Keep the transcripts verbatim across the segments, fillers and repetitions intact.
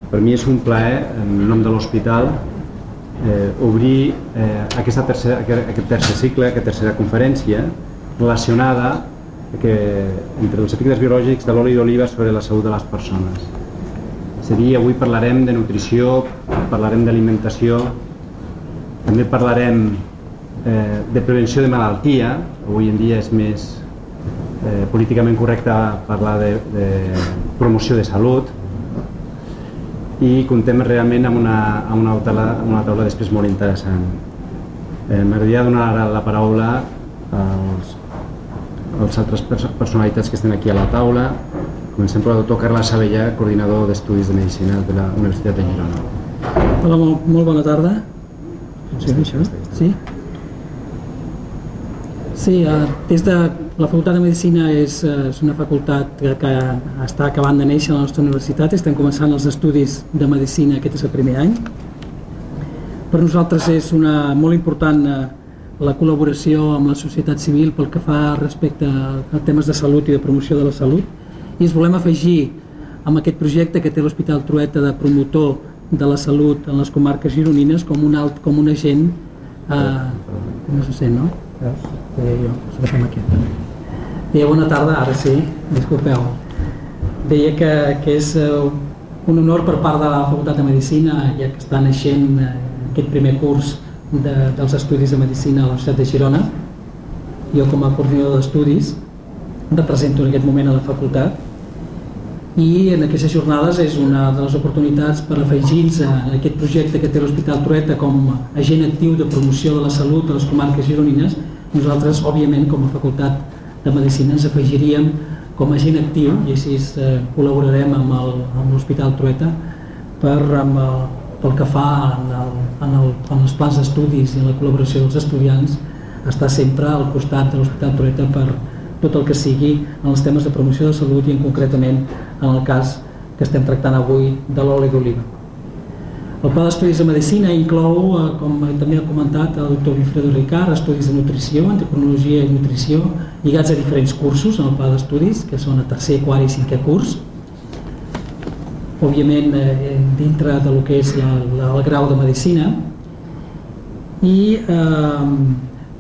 Per mi és un plaer, en nom de l'hospital, eh, obrir eh, aquesta tercera, aquest tercer cicle, aquesta tercera conferència relacionada que, entre els efectes biològics de l'oli d'oliva sobre la salut de les persones. És a dir, avui parlarem de nutrició, parlarem d'alimentació, també parlarem eh, de prevenció de malaltia. Avui en dia és més eh, políticament correcte parlar de, de promoció de salut, i comptem realment amb una, amb una, taula, amb una taula després molt interessant. Eh, M'agradaria donar ara la paraula als, als altres personalitats que estan aquí a la taula. Comencem per el doctor Carles Savellà, coordinador d'Estudis de Medicina de la Universitat de Girona. Hola, molt, molt bona tarda. Funciona això? Sí? Sí, eh, des de la Facultat de Medicina és, és una facultat que, que està acabant de néixer a la nostra universitat. Estem començant els estudis de Medicina, aquest és el primer any. Per nosaltres és una, molt important eh, la col·laboració amb la societat civil pel que fa respecte a temes de salut i de promoció de la salut. I ens volem afegir amb aquest projecte que té l'Hospital Trueta de promotor de la salut en les comarques gironines com un, alt, com un agent eh, no se sent, no? Veus? Deia jo, us agafem aquí. Deia bona tarda, ara sí, disculpeu. Deia que, que és uh, un honor per part de la Facultat de Medicina, ja que està naixent uh, aquest primer curs de, dels estudis de Medicina a la Universitat de Girona. Jo com a coordinador d'estudis represento en aquest moment a la facultat i en aquestes jornades és una de les oportunitats per afegir-nos a aquest projecte que té l'Hospital Trueta com a agent actiu de promoció de la salut a les comarques gironines. Nosaltres, òbviament, com a Facultat de Medicina ens afegiríem com a agent actiu i així eh, col·laborarem amb l'Hospital Trueta per, amb el, pel que fa en, el, en, el, en els plans d'estudis i en la col·laboració dels estudiants, estar sempre al costat de l'Hospital Trueta per tot el que sigui en els temes de promoció de salut i en concretament en el cas que estem tractant avui de l'oli d'oliva. El pla d'estudis de Medicina inclou, com també ha comentat el doctor Wilfredo Ricard, estudis de nutrició, endocrinologia i nutrició, lligats a diferents cursos en el pla d'estudis, que són el tercer, quart i cinquè curs. Òbviament, eh, dintre del que és la, la, el grau de Medicina. I eh,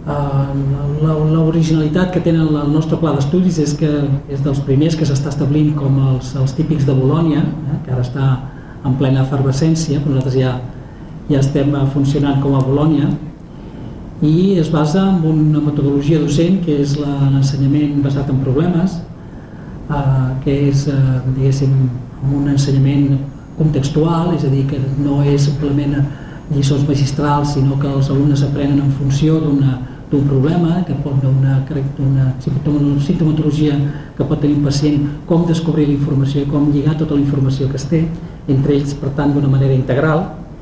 l'originalitat que tenen el nostre pla d'estudis és que és dels primers que s'està establint com els, els típics de Bolònia, eh, que ara està en plena efervescència, però nosaltres ja, ja estem funcionant com a Bolònia, i es basa en una metodologia docent que és l'ensenyament basat en problemes, eh, que és, eh, diguéssim, un ensenyament contextual, és a dir, que no és simplement lliçons magistrals, sinó que els alumnes aprenen en funció d'una d'un problema, que pot d'una una simptomatologia que pot tenir un pacient, com descobrir la informació i com lligar tota la informació que es té entre ells, per tant, d'una manera integral.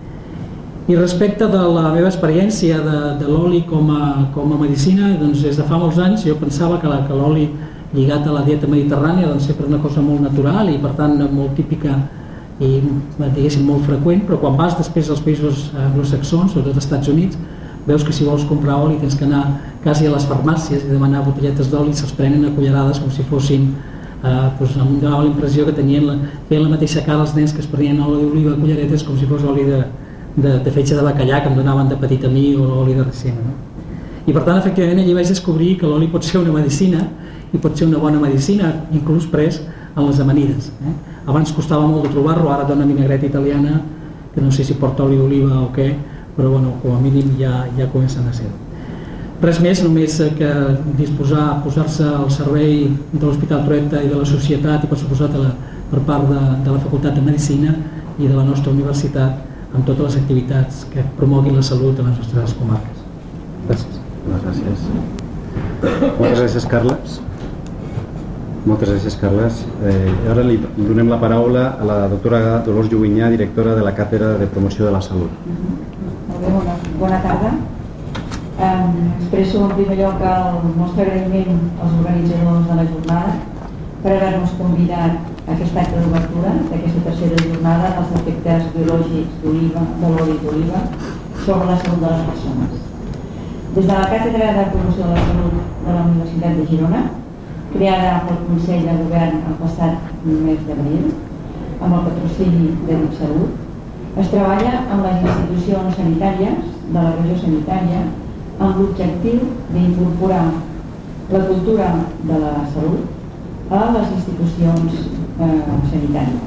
I respecte de la meva experiència de, de l'oli com, a, com a medicina, doncs des de fa molts anys jo pensava que, que l'oli lligat a la dieta mediterrània doncs sempre és una cosa molt natural i per tant molt típica i diguéssim molt freqüent, però quan vas després als països anglosaxons, sobretot als Estats Units, veus que si vols comprar oli tens que anar quasi a les farmàcies i demanar botelletes d'oli, se'ls prenen a cullerades com si fossin, eh, doncs em donava la impressió que tenien la, feien la mateixa cara els nens que es prenien oli d'oliva a culleretes com si fos oli de, de, de fetge de bacallà que em donaven de petit a mi o oli de ricina. No? I per tant, efectivament, allí vaig descobrir que l'oli pot ser una medicina i pot ser una bona medicina, inclús pres en les amanides. Eh? Abans costava molt de trobar-lo, ara dona vinagreta italiana, que no sé si porta oli d'oliva o què, però bueno, com a mínim ja, ja comencen a ser-ho. Res més, només que disposar, posar-se al servei de l'Hospital Trueta i de la societat i per suposat la, per part de, de la Facultat de Medicina i de la nostra universitat amb totes les activitats que promoguin la salut a les nostres comarques. Gràcies. Moltes gràcies. Moltes gràcies, Carles. Moltes gràcies, Carles. Eh, ara li donem la paraula a la doctora Dolors Llubinyà, directora de la Càtedra de Promoció de la Salut. Molt bé, bona, bona tarda. Um, expresso en primer lloc el nostre agraïment als organitzadors de la jornada per haver-nos convidat a aquest acte d'obertura d'aquesta tercera jornada dels efectes biològics d'oliva, de l'oli d'oliva sobre la salut de les persones. Des de la Càtedra de Promoció de la Salut de la Universitat de Girona, creada pel Consell de Govern el passat mes d'abril, amb el patrocini de DipSalut. Es treballa amb les institucions sanitàries de la regió sanitària amb l'objectiu d'incorporar la cultura de la salut a les institucions eh, sanitàries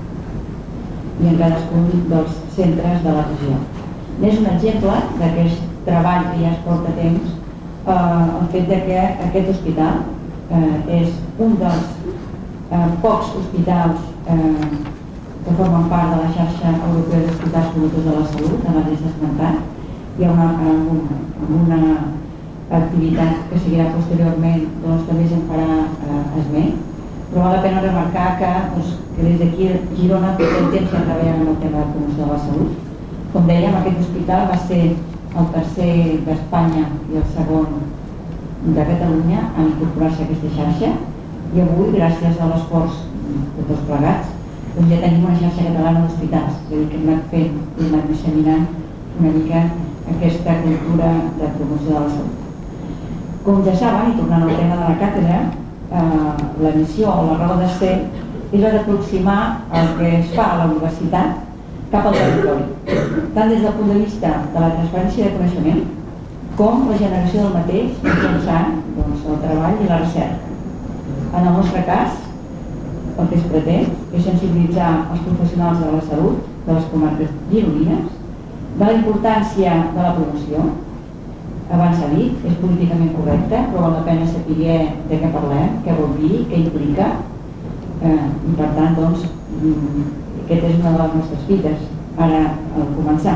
i en cadascun dels centres de la regió. És un exemple d'aquest treball que ja es porta temps, eh, el fet que aquest hospital eh, és un dels eh, pocs hospitals eh, que formen part de la xarxa europea d'hospitals promotors de la salut, de l'abans esmentat. Hi ha una, una, una activitat que seguirà posteriorment, doncs també se'n farà eh, esment, però val la pena remarcar que, doncs, que des d'aquí a Girona tot el temps que treballen en el tema de promoció de la salut. Com dèiem, aquest hospital va ser el tercer d'Espanya i el segon de Catalunya en incorporar-se a aquesta xarxa i avui, gràcies a l'esforç de tots plegats, doncs ja tenim una xarxa catalana d'hospitals, és a dir, que hem anat fent i hem anat disseminant una mica aquesta cultura de promoció de la salut. Com ja saben, i tornant al tema de la càtedra, eh, la missió o la raó de ser és la d'aproximar el que es fa a la universitat cap al territori, tant des del punt de vista de la transferència de coneixement com la generació del mateix mitjançant doncs, el treball i la recerca. En el nostre cas, el que es pretén és sensibilitzar els professionals de la salut de les comarques gironines de la importància de la promoció. Abans s'ha dit, és políticament correcte, però val la pena saber de què parlem, què vol dir, què implica, eh, i per tant, doncs, aquesta és una de les nostres fites, ara al començar.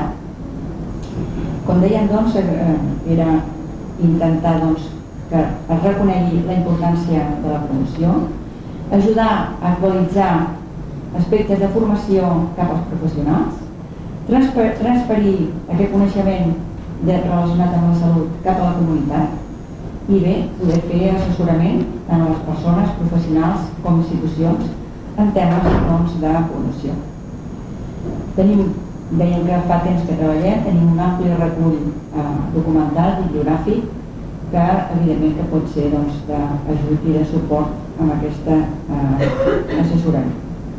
Com dèiem, doncs, eh, era intentar doncs, que es reconegui la importància de la promoció, ajudar a actualitzar aspectes de formació cap als professionals, transfer, transferir aquest coneixement de, relacionat amb la salut cap a la comunitat i bé, poder fer assessorament tant a les persones, professionals com institucions en temes doncs, de promoció. Tenim, dèiem que fa temps que treballem, tenim un ampli recull eh, documental, bibliogràfic, que evidentment que pot ser doncs, d'ajut i de suport amb aquesta eh, assessorament.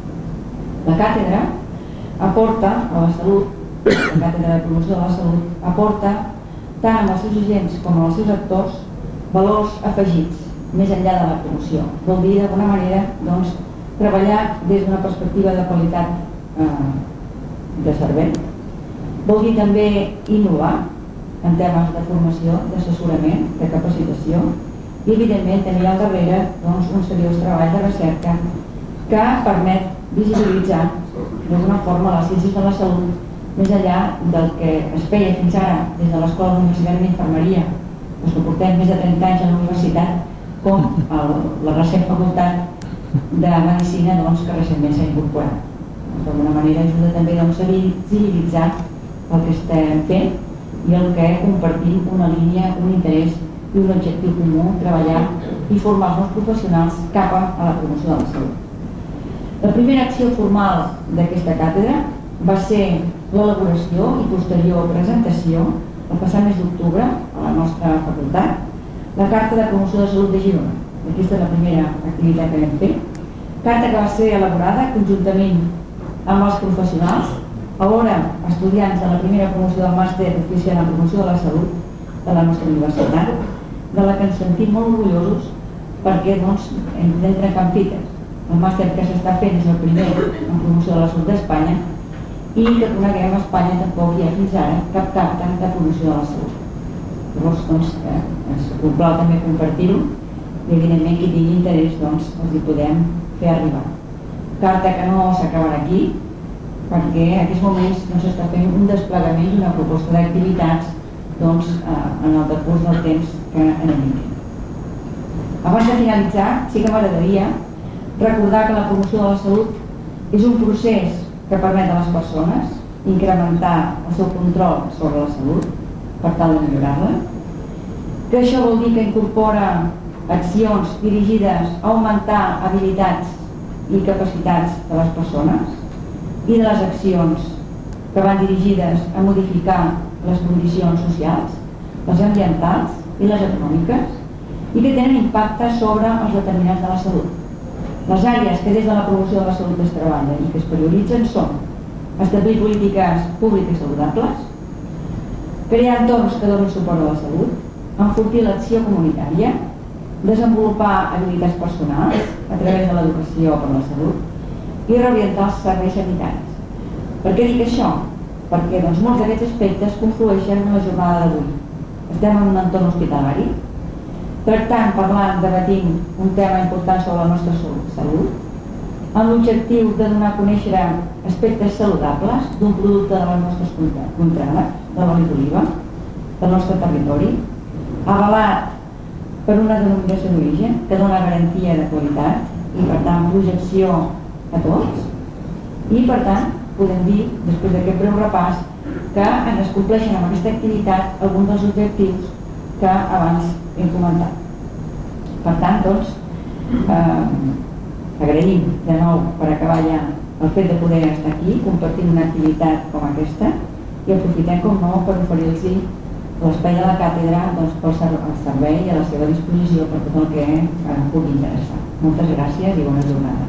La càtedra aporta a la salut, la càtedra de promoció de la salut aporta tant als seus agents com als seus actors valors afegits més enllà de la promoció. Vol dir d'alguna manera doncs, treballar des d'una perspectiva de qualitat eh, de servei. Vol dir també innovar en temes de formació, d'assessorament, de capacitació i evidentment tenir al darrere doncs, un seriós treball de recerca que permet visibilitzar d'alguna forma les ciències de la salut més enllà del que es feia fins ara des de l'Escola Universitària d'Infermeria, doncs que portem més de trenta anys a la universitat, com el, la recent facultat de Medicina doncs, que recentment s'ha incorporat. D'alguna manera ajuda també doncs, a visibilitzar el que estem fent i el que compartim una línia, un interès i un objectiu comú, treballar i formar els nous professionals cap a la promoció de la salut. La primera acció formal d'aquesta càtedra va ser l'elaboració i posterior presentació, el passat mes d'octubre, a la nostra facultat, la Carta de Promoció de Salut de Girona. Aquesta és la primera activitat que vam fer. Carta que va ser elaborada conjuntament amb els professionals, alhora estudiants de la primera promoció del màster oficial en promoció de la salut de la nostra universitat, de la que ens sentim molt orgullosos perquè doncs, hem d'entrecar en fites. El màster que s'està fent és el primer en promoció de la salut d'Espanya i que coneguem a Espanya tampoc hi ha fins ara cap cap de promoció de la salut. Llavors, doncs, eh, ens complau també compartir-ho i evidentment qui tingui interès doncs, els hi podem fer arribar. Carta que no s'acabarà aquí perquè en aquests moments no s'està fent un desplegament i una proposta d'activitats doncs, eh, en el decurs del temps que anem fent. Abans de finalitzar, sí que m'agradaria recordar que la promoció de la salut és un procés que permet a les persones incrementar el seu control sobre la salut per tal de millorar-la, que això vol dir que incorpora accions dirigides a augmentar habilitats i capacitats de les persones i de les accions que van dirigides a modificar les condicions socials, les ambientals i les econòmiques i que tenen impacte sobre els determinants de la salut. Les àrees que des de la promoció de la salut es treballen i que es prioritzen són establir polítiques públiques saludables, crear entorns que donin suport a la salut, enfortir l'acció comunitària, desenvolupar habilitats personals a través de l'educació per la salut i reorientar els serveis sanitaris. Per què dic això? Perquè doncs, molts d'aquests aspectes conflueixen en la jornada d'avui. Estem en un entorn hospitalari, tractant, parlant, debatint un tema important sobre la nostra salut, amb l'objectiu de donar a conèixer aspectes saludables d'un producte de les nostres contrades, de l'oli d'oliva, del nostre territori, avalat per una denominació d'origen que dona garantia de qualitat i, per tant, projecció a tots. I, per tant, podem dir, després d'aquest breu repàs, que es compleixen amb aquesta activitat alguns dels objectius que abans hem comentat. Per tant, doncs, eh, agraïm de nou per acabar ja el fet de poder estar aquí compartint una activitat com aquesta i aprofitem, com no, per oferir-los l'espai de la càtedra doncs, pel servei i a la seva disposició per tot el que eh, pugui interessar. Moltes gràcies i bona jornada.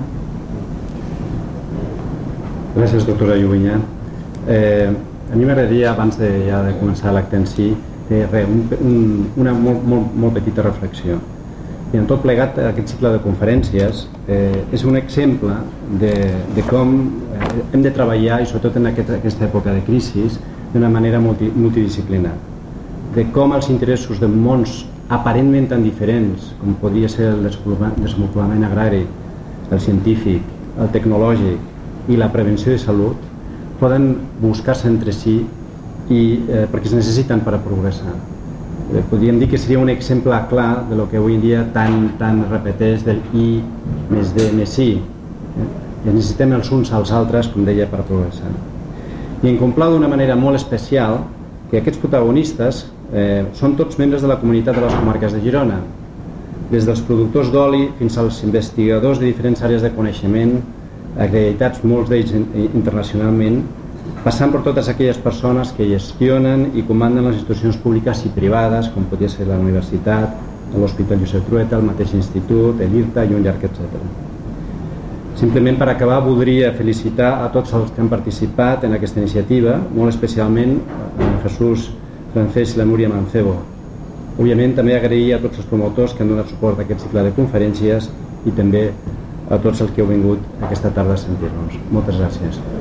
Gràcies, doctora Lluvinyà. Eh, a mi m'agradaria, abans de, ja de començar l'acte en si, de, re, un, un, una molt, molt, molt petita reflexió. I en tot plegat, aquest cicle de conferències eh, és un exemple de, de com eh, hem de treballar, i sobretot en aquest, aquesta època de crisi, d'una manera multi, multidisciplinar. De com els interessos de mons aparentment tan diferents, com podria ser el desenvolupament agrari, el científic, el tecnològic i la prevenció de salut, poden buscar-se entre si i, eh, perquè es necessiten per a progressar. Eh, podríem dir que seria un exemple clar de lo que avui en dia tan, tan repeteix del I més D més I. Eh? I necessitem els uns als altres, com deia, per progressar. I en complau d'una manera molt especial que aquests protagonistes eh, són tots membres de la comunitat de les comarques de Girona, des dels productors d'oli fins als investigadors de diferents àrees de coneixement, acreditats molts d'ells internacionalment, passant per totes aquelles persones que gestionen i comanden les institucions públiques i privades, com podria ser la universitat, l'Hospital Josep Trueta, el mateix institut, l'IRTA i un llarg etcètera. Simplement per acabar voldria felicitar a tots els que han participat en aquesta iniciativa, molt especialment a Jesús Francés i la Núria Mancebo. Òbviament també agrair a tots els promotors que han donat suport a aquest cicle de conferències i també a tots els que heu vingut aquesta tarda a sentir-nos. Moltes gràcies.